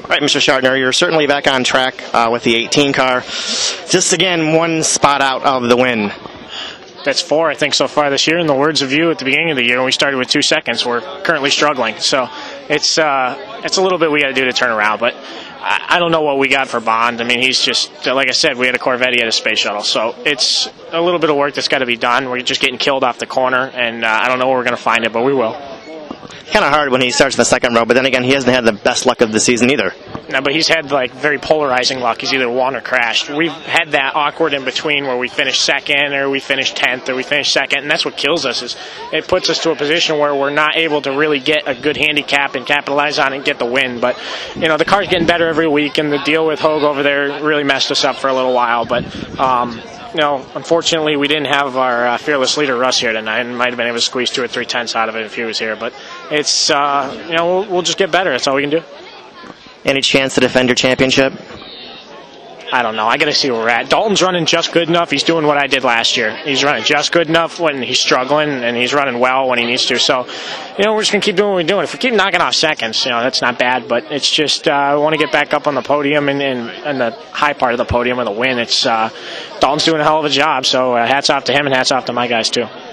Right, Mr. Schartner, you're certainly back on track with the 18 car. Just again, one spot out of the win. That's 4, I think, so far this year. In the words of you at the beginning of the year, when we started with 2 seconds, we're currently struggling. So it's a little bit we got to do to turn around. But I don't know what we got for Bond. I mean, he's just, like I said, we had a Corvette, he had a space shuttle. So it's a little bit of work that's got to be done. We're just getting killed off the corner, and I don't know where we're going to find it, but we will. Kind of hard when he starts in the second row, but then again, he hasn't had the best luck of the season either. No, but he's had like very polarizing luck. He's either won or crashed. We've had that awkward in between where we finish second or we finish 10th or we finish second, and that's what kills us. Is it puts us to a position where we're not able to really get a good handicap and capitalize on it and get the win. But the car's getting better every week, and the deal with Hogue over there really messed us up for a little while. But unfortunately, we didn't have our fearless leader Russ here tonight, and might have been able to squeeze 2 or 3 tenths out of it if he was here. But it's we'll just get better. That's all we can do. Any chance to defend your championship? I don't know. I got to see where we're at. Dalton's running just good enough. He's doing what I did last year. He's running just good enough when he's struggling, and he's running well when he needs to. So, we're just going to keep doing what we're doing. If we keep knocking off seconds, that's not bad. But it's just I want to get back up on the podium and the high part of the podium with a win. It's Dalton's doing a hell of a job. So hats off to him and hats off to my guys too.